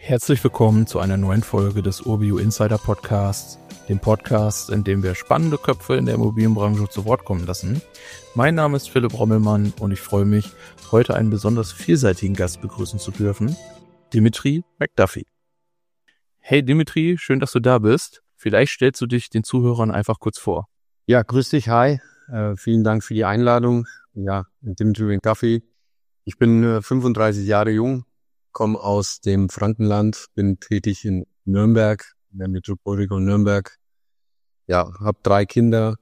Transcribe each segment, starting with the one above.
Herzlich willkommen zu einer neuen Folge des Urbio Insider Podcasts, dem Podcast, in dem wir spannende Köpfe in der Immobilienbranche zu Wort kommen lassen. Mein Name ist Philipp Rommelmann und ich freue mich, heute einen besonders vielseitigen Gast begrüßen zu dürfen, Dimitri McDuffie. Hey Dimitri, schön, dass du da bist. Vielleicht stellst du dich den Zuhörern einfach kurz vor. Ja, grüß dich, hi. Vielen Dank für die Einladung. Ja, Dimitri McDuffie. Ich bin 35 Jahre jung, komme aus dem Frankenland, bin tätig in Nürnberg, in der Metropolregion Nürnberg. Ja, habe 3 Kinder,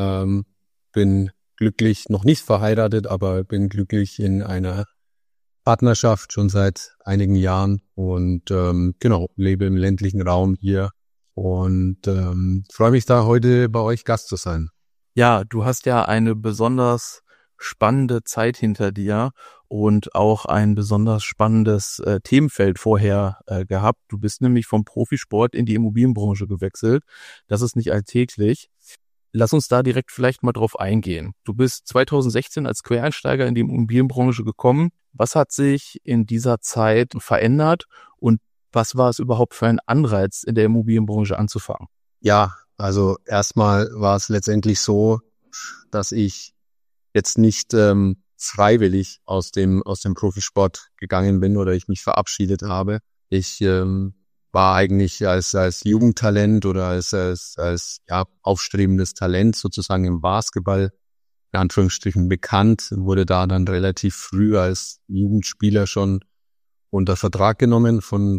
bin glücklich, noch nicht verheiratet, aber bin glücklich in einer Partnerschaft schon seit einigen Jahren und lebe im ländlichen Raum hier und freue mich da heute bei euch Gast zu sein. Ja, du hast ja eine besonders spannende Zeit hinter dir und auch ein besonders spannendes Themenfeld vorher gehabt. Du bist nämlich vom Profisport in die Immobilienbranche gewechselt. Das ist nicht alltäglich. Lass uns da direkt vielleicht mal drauf eingehen. Du bist 2016 als Quereinsteiger in die Immobilienbranche gekommen. Was hat sich in dieser Zeit verändert und was war es überhaupt für ein Anreiz, in der Immobilienbranche anzufangen? Ja, also erstmal war es letztendlich so, dass ich jetzt nicht freiwillig aus dem Profisport gegangen bin oder ich mich verabschiedet habe. Ich war eigentlich als Jugendtalent oder als aufstrebendes Talent sozusagen im Basketball in Anführungsstrichen bekannt, wurde da dann relativ früh als Jugendspieler schon unter Vertrag genommen von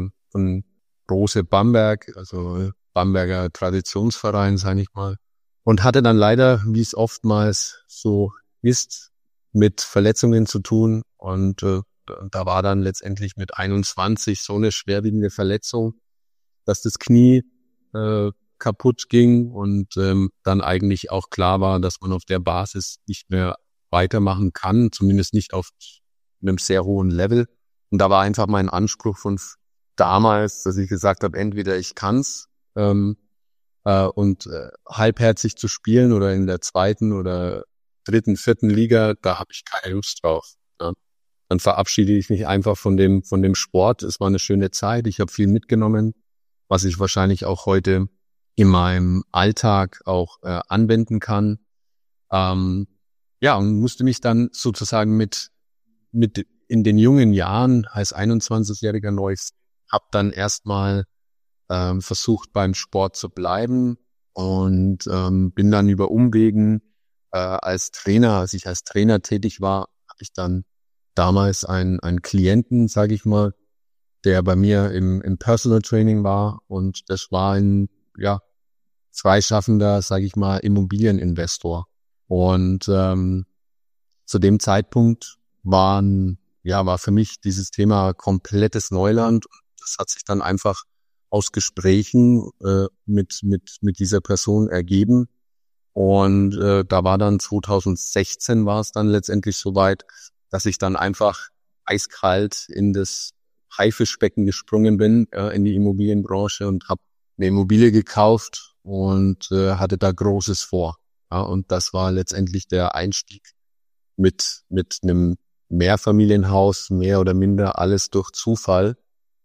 Brose Bamberg, also Bamberger Traditionsverein, sage ich mal. Und hatte dann leider, wie es oftmals so ist, mit Verletzungen zu tun. Und da war dann letztendlich mit 21 so eine schwerwiegende Verletzung, dass das Knie kaputt ging und dann eigentlich auch klar war, dass man auf der Basis nicht mehr weitermachen kann, zumindest nicht auf einem sehr hohen Level. Und da war einfach mein Anspruch von damals, dass ich gesagt habe, entweder ich kann's halbherzig zu spielen oder in der 2. oder 3., 4. Liga, da habe ich keine Lust drauf. Ja. Dann verabschiede ich mich einfach von dem Sport. Es war eine schöne Zeit. Ich habe viel mitgenommen, was ich wahrscheinlich auch heute in meinem Alltag auch anwenden kann. Und musste mich dann sozusagen mit in den jungen Jahren als 21-Jähriger neu, habe dann erstmal versucht beim Sport zu bleiben und bin dann über Umwegen als ich als Trainer tätig war, habe ich dann damals einen Klienten, sage ich mal, der bei mir im Personal Training war und das war ein freischaffender, sage ich mal, Immobilieninvestor. Und zu dem Zeitpunkt war für mich dieses Thema komplettes Neuland. Das hat sich dann einfach aus Gesprächen mit dieser Person ergeben. Und da war dann 2016 war es dann letztendlich soweit, dass ich dann einfach eiskalt in das Haifischbecken gesprungen bin, in die Immobilienbranche und habe eine Immobilie gekauft und hatte da Großes vor. Ja, und das war letztendlich der Einstieg mit einem Mehrfamilienhaus, mehr oder minder alles durch Zufall.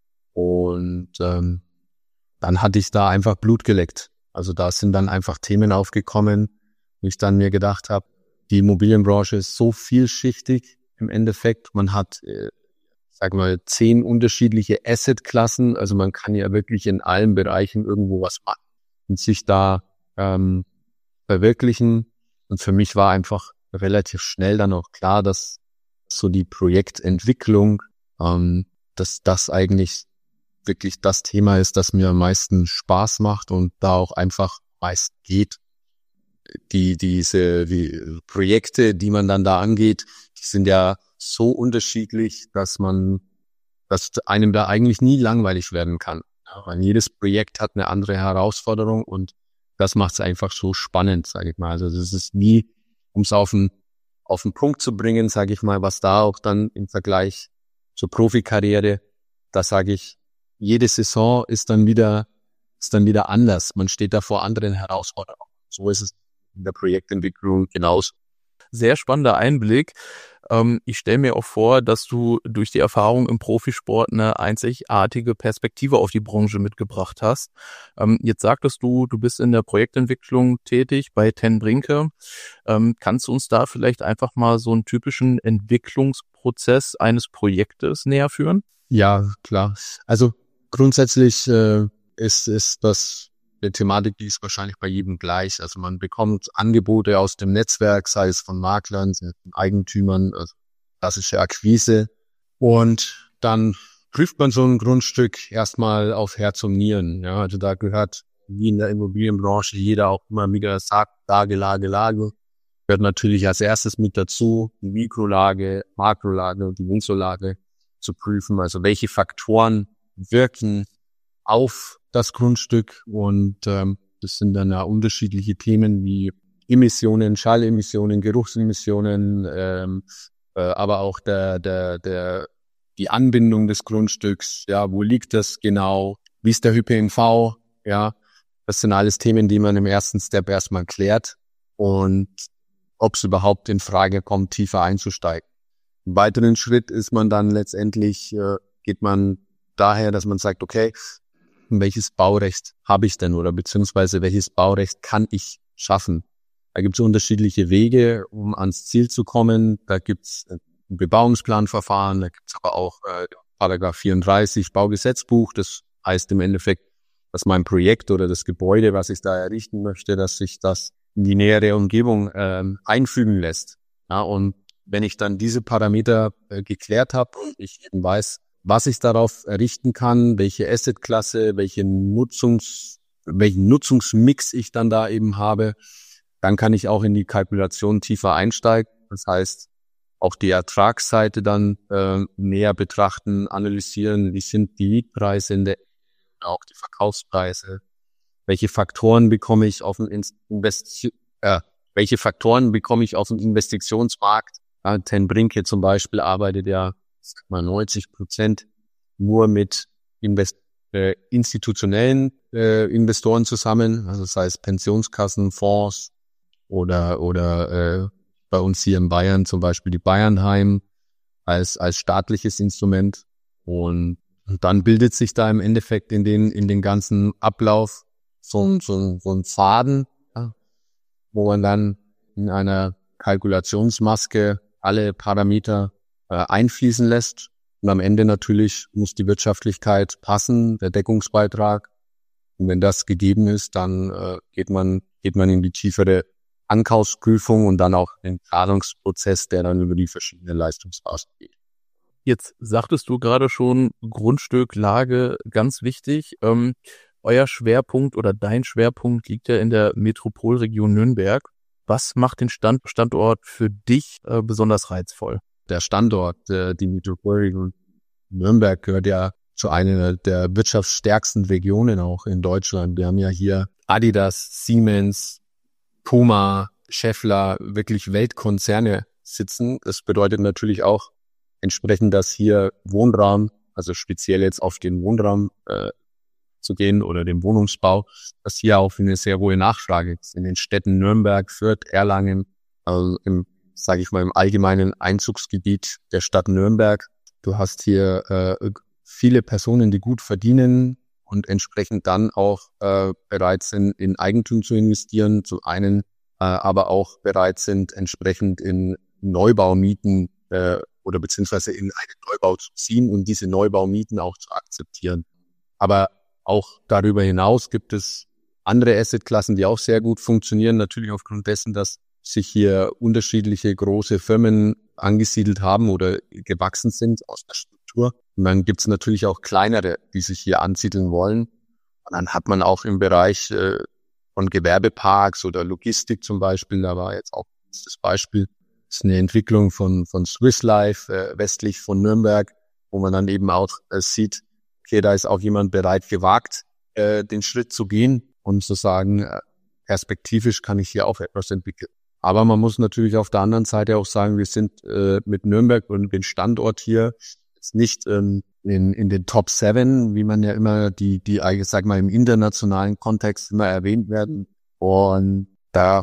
Und dann hatte ich da einfach Blut geleckt. Also da sind dann einfach Themen aufgekommen, wo ich dann mir gedacht habe, die Immobilienbranche ist so vielschichtig im Endeffekt. Man hat, 10 unterschiedliche Assetklassen. Also man kann ja wirklich in allen Bereichen irgendwo was machen und sich da verwirklichen. Und für mich war einfach relativ schnell dann auch klar, dass so die Projektentwicklung, dass das eigentlich wirklich das Thema ist, das mir am meisten Spaß macht und da auch einfach meist geht. Diese Projekte, die man dann da angeht, die sind ja so unterschiedlich, dass einem da eigentlich nie langweilig werden kann. Ja, weil jedes Projekt hat eine andere Herausforderung und das macht es einfach so spannend, sage ich mal. Also das ist nie, um es auf den Punkt zu bringen, sage ich mal, was da auch dann im Vergleich zur Profikarriere, da sage ich, jede Saison ist dann wieder anders. Man steht da vor anderen Herausforderungen. So ist es in der Projektentwicklung genauso. sehr spannender Einblick. Ich stelle mir auch vor, dass du durch die Erfahrung im Profisport eine einzigartige Perspektive auf die Branche mitgebracht hast. Jetzt sagtest du, du bist in der Projektentwicklung tätig bei Ten Brinke. Kannst du uns da vielleicht einfach mal so einen typischen Entwicklungsprozess eines Projektes näher führen? Ja, klar. Also grundsätzlich ist das eine Thematik, die ist wahrscheinlich bei jedem gleich. Also man bekommt Angebote aus dem Netzwerk, sei es von Maklern, sei es von Eigentümern, also klassische Akquise. Und dann prüft man so ein Grundstück erstmal auf Herz und Nieren. Ja, also da gehört, wie in der Immobilienbranche, jeder auch immer wieder sagt, Lage. Gehört natürlich als erstes mit dazu, die Mikrolage, Makrolage und die Mesolage zu prüfen. Also welche Faktoren wirken auf das Grundstück, und das sind dann ja unterschiedliche Themen wie Emissionen, Schallemissionen, Geruchsemissionen, aber auch die Anbindung des Grundstücks, ja, wo liegt das genau, wie ist der ÖPNV, ja, das sind alles Themen, die man im ersten Step erstmal klärt, und ob es überhaupt in Frage kommt, tiefer einzusteigen. Im weiteren Schritt ist man dann letztendlich, geht man daher, dass man sagt, okay, welches Baurecht habe ich denn, oder beziehungsweise welches Baurecht kann ich schaffen? Da gibt es unterschiedliche Wege, um ans Ziel zu kommen. Da gibt es ein Bebauungsplanverfahren, da gibt es aber auch Paragraph 34 Baugesetzbuch. Das heißt im Endeffekt, dass mein Projekt oder das Gebäude, was ich da errichten möchte, dass sich das in die nähere Umgebung einfügen lässt. Ja, und wenn ich dann diese Parameter geklärt habe und ich eben weiß, was ich darauf errichten kann, welche Assetklasse, welchen Nutzungsmix ich dann da eben habe, dann kann ich auch in die Kalkulation tiefer einsteigen. Das heißt, auch die Ertragsseite dann näher betrachten, analysieren, wie sind die Mietpreise, auch die Verkaufspreise, welche Faktoren bekomme ich auf dem Investitionsmarkt. Ten Brinke zum Beispiel arbeitet ja 90% nur mit institutionellen Investoren zusammen, also sei es Pensionskassen, Fonds oder bei uns hier in Bayern zum Beispiel die Bayernheim als staatliches Instrument, und dann bildet sich da im Endeffekt in den ganzen Ablauf so ein Faden, ja, wo man dann in einer Kalkulationsmaske alle Parameter einfließen lässt. Und am Ende natürlich muss die Wirtschaftlichkeit passen, der Deckungsbeitrag. Und wenn das gegeben ist, dann geht man in die tiefere Ankaufsprüfung und dann auch den Planungsprozess, der dann über die verschiedenen Leistungsphasen geht. Jetzt sagtest du gerade schon, Grundstück, Lage, ganz wichtig. Euer Schwerpunkt oder dein Schwerpunkt liegt ja in der Metropolregion Nürnberg. Was macht den Standort für dich besonders reizvoll? Der Standort, die Metropolregion Nürnberg gehört ja zu einer der wirtschaftsstärksten Regionen auch in Deutschland. Wir haben ja hier Adidas, Siemens, Puma, Schaeffler, wirklich Weltkonzerne sitzen. Das bedeutet natürlich auch entsprechend, dass hier Wohnraum, also speziell jetzt auf den Wohnraum zu gehen oder den Wohnungsbau, dass hier auch eine sehr hohe Nachfrage ist. In den Städten Nürnberg, Fürth, Erlangen, also im allgemeinen Einzugsgebiet der Stadt Nürnberg. Du hast hier viele Personen, die gut verdienen und entsprechend dann auch bereit sind, in Eigentum zu investieren, zum einen, aber auch bereit sind, entsprechend in Neubaumieten oder beziehungsweise in einen Neubau zu ziehen und diese Neubaumieten auch zu akzeptieren. Aber auch darüber hinaus gibt es andere Assetklassen, die auch sehr gut funktionieren, natürlich aufgrund dessen, dass sich hier unterschiedliche große Firmen angesiedelt haben oder gewachsen sind aus der Struktur. Und dann gibt es natürlich auch kleinere, die sich hier ansiedeln wollen. Und dann hat man auch im Bereich von Gewerbeparks oder Logistik zum Beispiel, da war jetzt auch das Beispiel, das ist eine Entwicklung von Swiss Life westlich von Nürnberg, wo man dann eben auch sieht, okay, da ist auch jemand bereit, gewagt, den Schritt zu gehen und zu sagen, perspektivisch kann ich hier auch etwas entwickeln. Aber man muss natürlich auf der anderen Seite auch sagen, wir sind mit Nürnberg und dem Standort hier jetzt nicht in den Top 7, wie man ja immer ich sag mal im internationalen Kontext immer erwähnt werden. Und da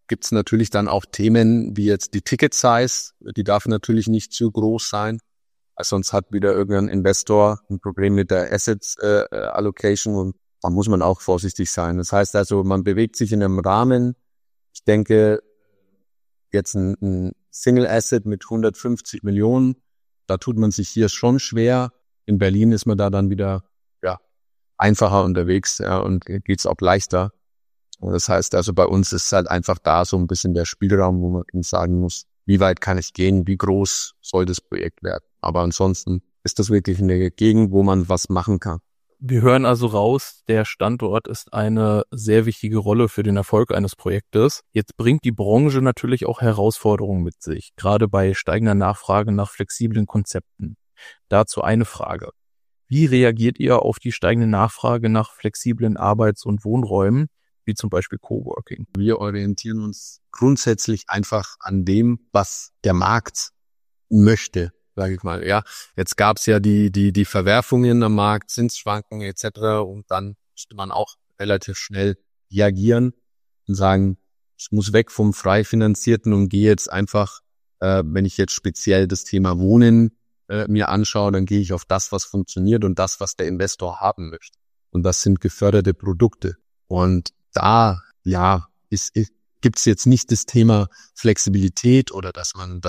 gibt's natürlich dann auch Themen wie jetzt die Ticket Size, die darf natürlich nicht zu groß sein, sonst hat wieder irgendein Investor ein Problem mit der Assets Allocation und da muss man auch vorsichtig sein. Das heißt also, man bewegt sich in einem Rahmen. Ich denke, jetzt ein Single Asset mit 150 Millionen, da tut man sich hier schon schwer. In Berlin ist man da dann wieder einfacher unterwegs und geht's auch leichter. Und das heißt also, bei uns ist halt einfach da so ein bisschen der Spielraum, wo man sagen muss, wie weit kann ich gehen, wie groß soll das Projekt werden. Aber ansonsten ist das wirklich eine Gegend, wo man was machen kann. Wir hören also raus, der Standort ist eine sehr wichtige Rolle für den Erfolg eines Projektes. Jetzt bringt die Branche natürlich auch Herausforderungen mit sich, gerade bei steigender Nachfrage nach flexiblen Konzepten. Dazu eine Frage. Wie reagiert ihr auf die steigende Nachfrage nach flexiblen Arbeits- und Wohnräumen, wie zum Beispiel Coworking? Wir orientieren uns grundsätzlich einfach an dem, was der Markt möchte, sage ich mal. Ja, jetzt gab's ja die Verwerfungen am Markt, Zinsschwankungen etc. Und dann musste man auch relativ schnell reagieren und sagen, ich muss weg vom frei finanzierten und gehe jetzt einfach, wenn ich jetzt speziell das Thema Wohnen mir anschaue, dann gehe ich auf das, was funktioniert und das, was der Investor haben möchte. Und das sind geförderte Produkte. Und da, gibt's jetzt nicht das Thema Flexibilität oder dass man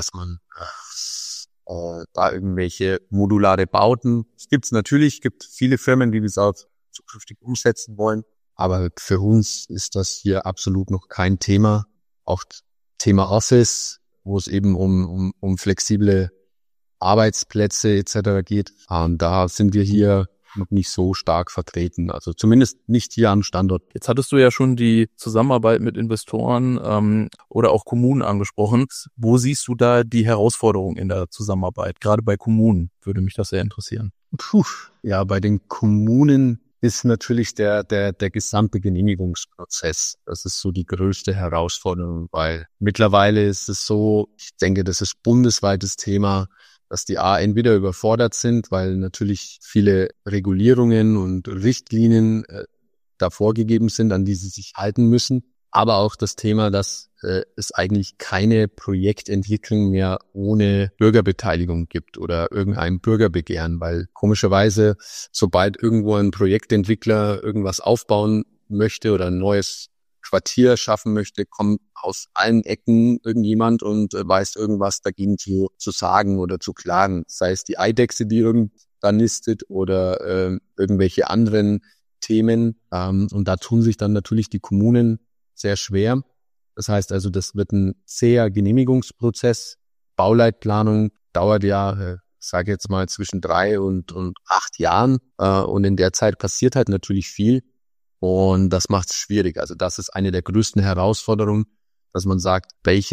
da irgendwelche modulare Bauten. Es gibt viele Firmen, die das auch zukünftig umsetzen wollen. Aber für uns ist das hier absolut noch kein Thema. Auch Thema Office, wo es eben um flexible Arbeitsplätze etc. geht. Und da sind wir hier noch nicht so stark vertreten. Also zumindest nicht hier am Standort. Jetzt hattest du ja schon die Zusammenarbeit mit Investoren oder auch Kommunen angesprochen. Wo siehst du da die Herausforderung in der Zusammenarbeit? Gerade bei Kommunen würde mich das sehr interessieren. Ja, bei den Kommunen ist natürlich der gesamte Genehmigungsprozess. Das ist so die größte Herausforderung, weil mittlerweile ist es so, ich denke, das ist bundesweites Thema, dass die entweder überfordert sind, weil natürlich viele Regulierungen und Richtlinien da vorgegeben sind, an die sie sich halten müssen. Aber auch das Thema, dass es eigentlich keine Projektentwicklung mehr ohne Bürgerbeteiligung gibt oder irgendein Bürgerbegehren, weil komischerweise, sobald irgendwo ein Projektentwickler irgendwas aufbauen möchte oder ein neues Quartier schaffen möchte, kommt aus allen Ecken irgendjemand und weiß irgendwas dagegen zu sagen oder zu klagen. Sei es die Eidechse, die irgendwann nistet oder irgendwelche anderen Themen. Und da tun sich dann natürlich die Kommunen sehr schwer. Das heißt also, das wird ein zäher Genehmigungsprozess. Bauleitplanung dauert ja, sage jetzt mal, zwischen 3 und 8 Jahren. Und in der Zeit passiert halt natürlich viel. Und das macht es schwierig. Also das ist eine der größten Herausforderungen, dass man sagt,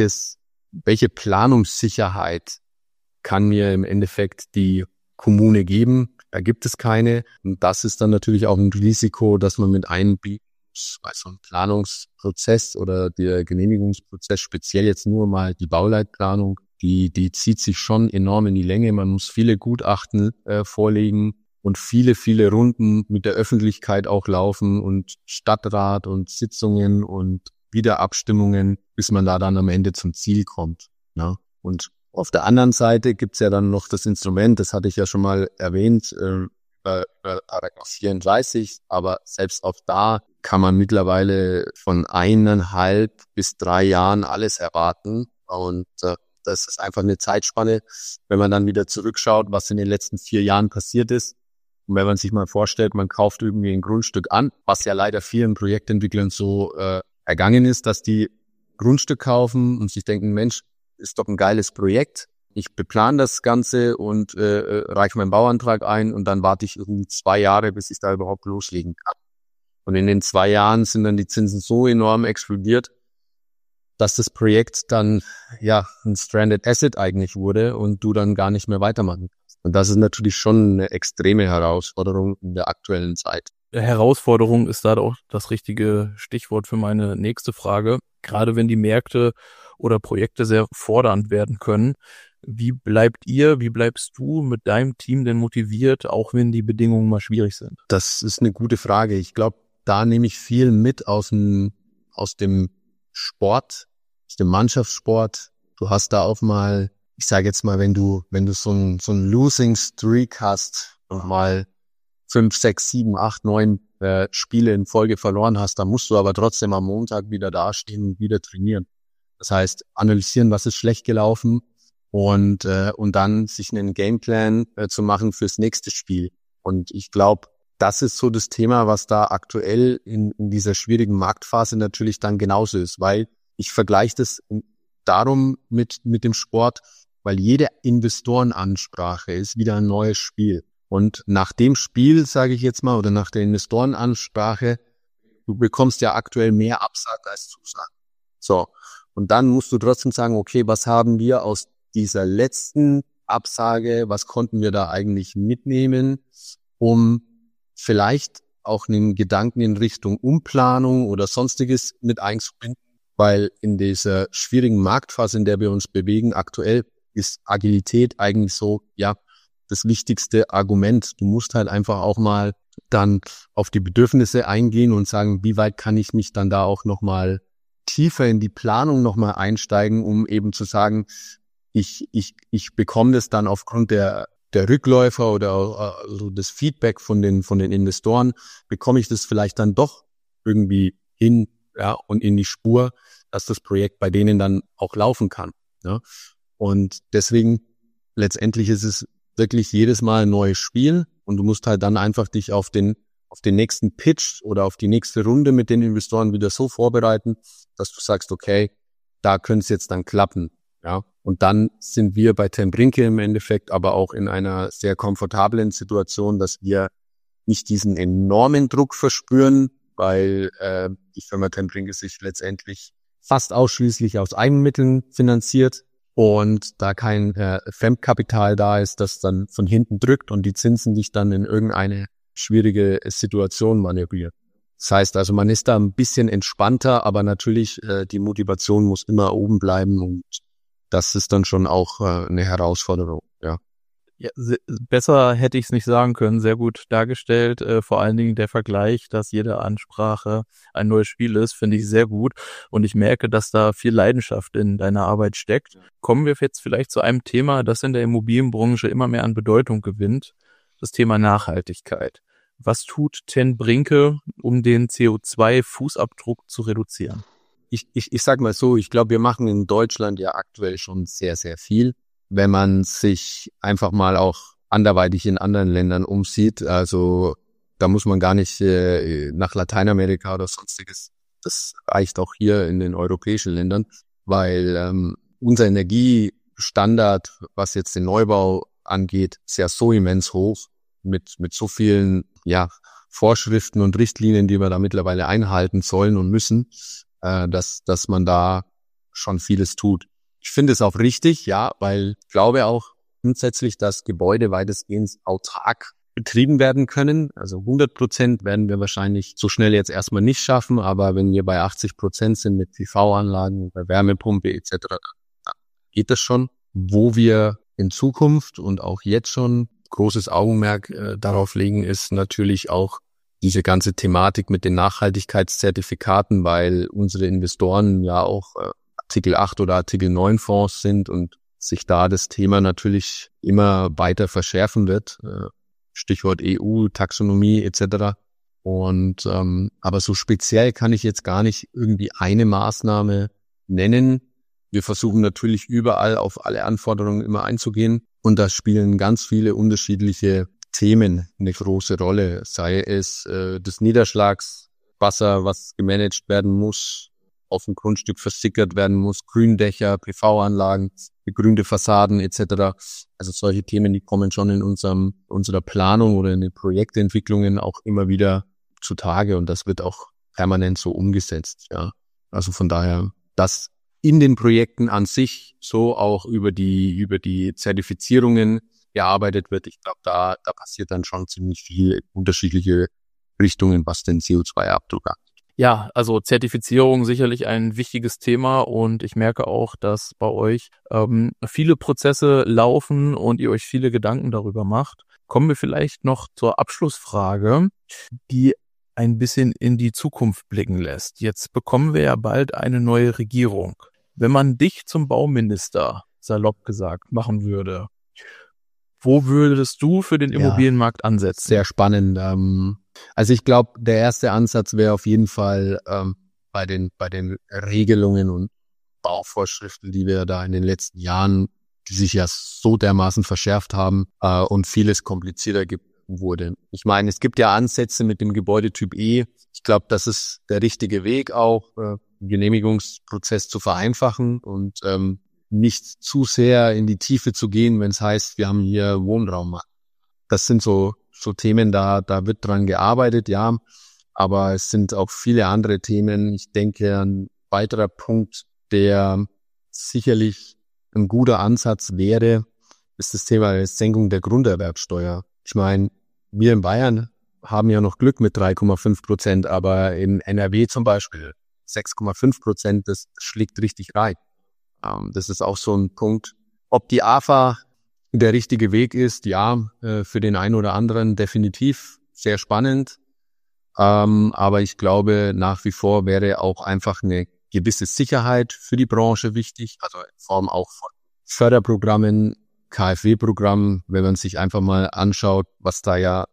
welche Planungssicherheit kann mir im Endeffekt die Kommune geben? Da gibt es keine. Und das ist dann natürlich auch ein Risiko, dass man mit einbieten muss, weil so ein Planungsprozess oder der Genehmigungsprozess, speziell jetzt nur mal die Bauleitplanung, die zieht sich schon enorm in die Länge. Man muss viele Gutachten vorlegen und viele Runden mit der Öffentlichkeit auch laufen und Stadtrat und Sitzungen und Wiederabstimmungen, bis man da dann am Ende zum Ziel kommt. Ne? Und auf der anderen Seite gibt's ja dann noch das Instrument, das hatte ich ja schon mal erwähnt, Paragraph 34, aber selbst auch da kann man mittlerweile von 1,5 bis 3 Jahren alles erwarten. Und das ist einfach eine Zeitspanne, wenn man dann wieder zurückschaut, was in den letzten 4 Jahren passiert ist. Und wenn man sich mal vorstellt, man kauft irgendwie ein Grundstück an, was ja leider vielen Projektentwicklern so ergangen ist, dass die Grundstück kaufen und sich denken, Mensch, ist doch ein geiles Projekt. Ich beplane das Ganze und reiche meinen Bauantrag ein und dann warte ich irgendwie 2 Jahre, bis ich da überhaupt loslegen kann. Und in den 2 Jahren sind dann die Zinsen so enorm explodiert, dass das Projekt dann ja ein Stranded Asset eigentlich wurde und du dann gar nicht mehr weitermachen kannst. Und das ist natürlich schon eine extreme Herausforderung in der aktuellen Zeit. Herausforderung ist da auch das richtige Stichwort für meine nächste Frage. Gerade wenn die Märkte oder Projekte sehr fordernd werden können, wie bleibst du mit deinem Team denn motiviert, auch wenn die Bedingungen mal schwierig sind? Das ist eine gute Frage. Ich glaube, da nehme ich viel mit aus dem Sport. dem Mannschaftssport. Du hast da auch mal, ich sage jetzt mal, wenn du so ein Losing Streak hast und mal 5, 6, 7, 8, 9 Spiele in Folge verloren hast, dann musst du aber trotzdem am Montag wieder dastehen und wieder trainieren. Das heißt, analysieren, was ist schlecht gelaufen und dann sich einen Gameplan zu machen fürs nächste Spiel. Und ich glaube, das ist so das Thema, was da aktuell in dieser schwierigen Marktphase natürlich dann genauso ist, weil ich vergleiche das darum mit dem Sport, weil jede Investorenansprache ist wieder ein neues Spiel. Und nach dem Spiel, sage ich jetzt mal, oder nach der Investorenansprache, du bekommst ja aktuell mehr Absagen als Zusagen. So. Und dann musst du trotzdem sagen, okay, was haben wir aus dieser letzten Absage, was konnten wir da eigentlich mitnehmen, um vielleicht auch einen Gedanken in Richtung Umplanung oder Sonstiges mit einzubinden, weil in dieser schwierigen Marktphase, in der wir uns bewegen, aktuell ist Agilität eigentlich so, ja, das wichtigste Argument. Du musst halt einfach auch mal dann auf die Bedürfnisse eingehen und sagen, wie weit kann ich mich dann da auch nochmal tiefer in die Planung nochmal einsteigen, um eben zu sagen, ich bekomme das dann aufgrund der Rückläufer oder also das Feedback von den Investoren, bekomme ich das vielleicht dann doch irgendwie hin, ja, und in die Spur, dass das Projekt bei denen dann auch laufen kann. Ja. Und deswegen letztendlich ist es wirklich jedes Mal ein neues Spiel und du musst halt dann einfach dich auf den nächsten Pitch oder auf die nächste Runde mit den Investoren wieder so vorbereiten, dass du sagst, okay, da könnte es jetzt dann klappen. Ja, und dann sind wir bei Ten Brinke im Endeffekt aber auch in einer sehr komfortablen Situation, dass wir nicht diesen enormen Druck verspüren, weil die Firma Ten Brinke sich letztendlich fast ausschließlich aus Eigenmitteln finanziert und da kein Fremdkapital da ist, das dann von hinten drückt und die Zinsen dich dann in irgendeine schwierige Situation manövriert. Das heißt also, man ist da ein bisschen entspannter, aber natürlich die Motivation muss immer oben bleiben und das ist dann schon auch eine Herausforderung, ja. Ja, besser hätte ich es nicht sagen können, sehr gut dargestellt. Vor allen Dingen der Vergleich, dass jede Ansprache ein neues Spiel ist, finde ich sehr gut. Und ich merke, dass da viel Leidenschaft in deiner Arbeit steckt. Kommen wir jetzt vielleicht zu einem Thema, das in der Immobilienbranche immer mehr an Bedeutung gewinnt, das Thema Nachhaltigkeit. Was tut Ten Brinke, um den CO2-Fußabdruck zu reduzieren? Ich sag mal so, ich glaube, wir machen in Deutschland ja aktuell schon sehr, sehr viel. Wenn man sich einfach mal auch anderweitig in anderen Ländern umsieht, also da muss man gar nicht nach Lateinamerika oder sonstiges. Das reicht auch hier in den europäischen Ländern, weil unser Energiestandard, was jetzt den Neubau angeht, ist ja so immens hoch mit so vielen Vorschriften und Richtlinien, die wir da mittlerweile einhalten sollen und müssen, dass man da schon vieles tut. Ich finde es auch richtig, ja, weil ich glaube auch grundsätzlich, dass Gebäude weitestgehend autark betrieben werden können. Also 100% werden wir wahrscheinlich so schnell jetzt erstmal nicht schaffen, aber wenn wir bei 80% sind mit PV-Anlagen, bei Wärmepumpe etc., dann geht das schon. Wo wir in Zukunft und auch jetzt schon großes Augenmerk darauf legen, ist natürlich auch diese ganze Thematik mit den Nachhaltigkeitszertifikaten, weil unsere Investoren ja auch Artikel 8 oder Artikel 9 Fonds sind und sich da das Thema natürlich immer weiter verschärfen wird. Stichwort EU, Taxonomie etc. Und aber so speziell kann ich jetzt gar nicht irgendwie eine Maßnahme nennen. Wir versuchen natürlich überall auf alle Anforderungen immer einzugehen und da spielen ganz viele unterschiedliche Themen eine große Rolle, sei es das Niederschlagswasser, was gemanagt werden muss, auf dem Grundstück versickert werden muss, Gründächer, PV-Anlagen, begrünte Fassaden etc. Also solche Themen, die kommen schon in unserer Planung oder in den Projektentwicklungen auch immer wieder zutage und das wird auch permanent so umgesetzt. Ja, also von daher, dass in den Projekten an sich so auch über die Zertifizierungen gearbeitet wird. Ich glaube, da passiert dann schon ziemlich viel in unterschiedliche Richtungen, was den CO2-Abdruck angeht. Ja, also Zertifizierung sicherlich ein wichtiges Thema und ich merke auch, dass bei euch viele Prozesse laufen und ihr euch viele Gedanken darüber macht. Kommen wir vielleicht noch zur Abschlussfrage, die ein bisschen in die Zukunft blicken lässt. Jetzt bekommen wir ja bald eine neue Regierung. Wenn man dich zum Bauminister, salopp gesagt, machen würde, wo würdest du für den Immobilienmarkt ansetzen? Sehr spannend. Also ich glaube, der erste Ansatz wäre auf jeden Fall bei den Regelungen und Bauvorschriften, die wir da in den letzten Jahren, die sich ja so dermaßen verschärft haben und vieles komplizierter wurde. Ich meine, es gibt ja Ansätze mit dem Gebäudetyp E. Ich glaube, das ist der richtige Weg auch, den Genehmigungsprozess zu vereinfachen und nicht zu sehr in die Tiefe zu gehen, wenn es heißt, wir haben hier Wohnraum. Das sind so Themen, da wird dran gearbeitet, ja. Aber es sind auch viele andere Themen. Ich denke, ein weiterer Punkt, der sicherlich ein guter Ansatz wäre, ist das Thema der Senkung der Grunderwerbsteuer. Ich meine, wir in Bayern haben ja noch Glück mit 3,5%, aber in NRW zum Beispiel 6,5%, das schlägt richtig rein. Das ist auch so ein Punkt. Ob die AFA der richtige Weg ist, ja, für den einen oder anderen definitiv sehr spannend. Aber ich glaube, nach wie vor wäre auch einfach eine gewisse Sicherheit für die Branche wichtig, also in Form auch von Förderprogrammen, KfW-Programmen, wenn man sich einfach mal anschaut, was da ja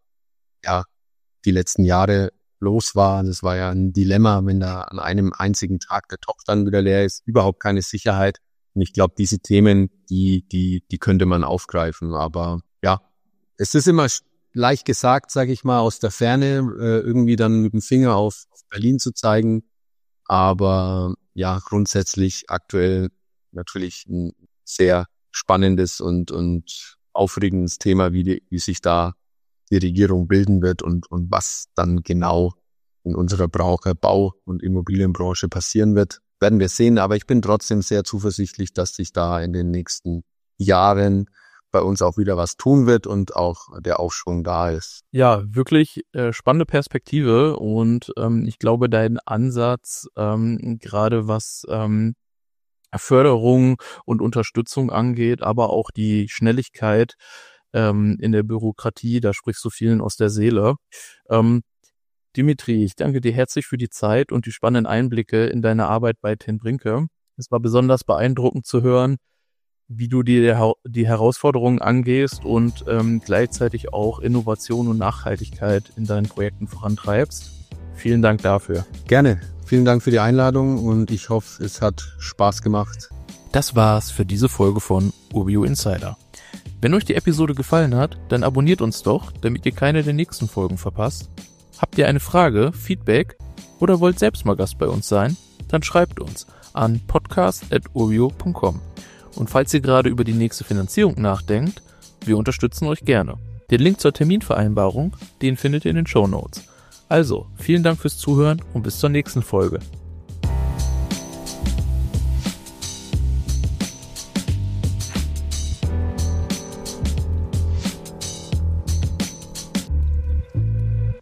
die letzten Jahre los war. Das war ja ein Dilemma, wenn da an einem einzigen Tag der Topf dann wieder leer ist, überhaupt keine Sicherheit. Und ich glaube, diese Themen, die könnte man aufgreifen. Aber ja, es ist immer leicht gesagt, sage ich mal, aus der Ferne irgendwie dann mit dem Finger auf Berlin zu zeigen. Aber ja, grundsätzlich aktuell natürlich ein sehr spannendes und aufregendes Thema, wie sich da die Regierung bilden wird und was dann genau in unserer Bau- und Immobilienbranche passieren wird, werden wir sehen. Aber ich bin trotzdem sehr zuversichtlich, dass sich da in den nächsten Jahren bei uns auch wieder was tun wird und auch der Aufschwung da ist. Ja, wirklich spannende Perspektive und ich glaube, dein Ansatz, gerade was Förderung und Unterstützung angeht, aber auch die Schnelligkeit in der Bürokratie, da sprichst du vielen aus der Seele. Dimitri, ich danke dir herzlich für die Zeit und die spannenden Einblicke in deine Arbeit bei Ten Brinke. Es war besonders beeindruckend zu hören, wie du dir die Herausforderungen angehst und gleichzeitig auch Innovation und Nachhaltigkeit in deinen Projekten vorantreibst. Vielen Dank dafür. Gerne. Vielen Dank für die Einladung und ich hoffe, es hat Spaß gemacht. Das war's für diese Folge von Urbio Insider. Wenn euch die Episode gefallen hat, dann abonniert uns doch, damit ihr keine der nächsten Folgen verpasst. Habt ihr eine Frage, Feedback oder wollt selbst mal Gast bei uns sein? Dann schreibt uns an podcast@urbio.com. Und falls ihr gerade über die nächste Finanzierung nachdenkt, wir unterstützen euch gerne. Den Link zur Terminvereinbarung, den findet ihr in den Shownotes. Also, vielen Dank fürs Zuhören und bis zur nächsten Folge.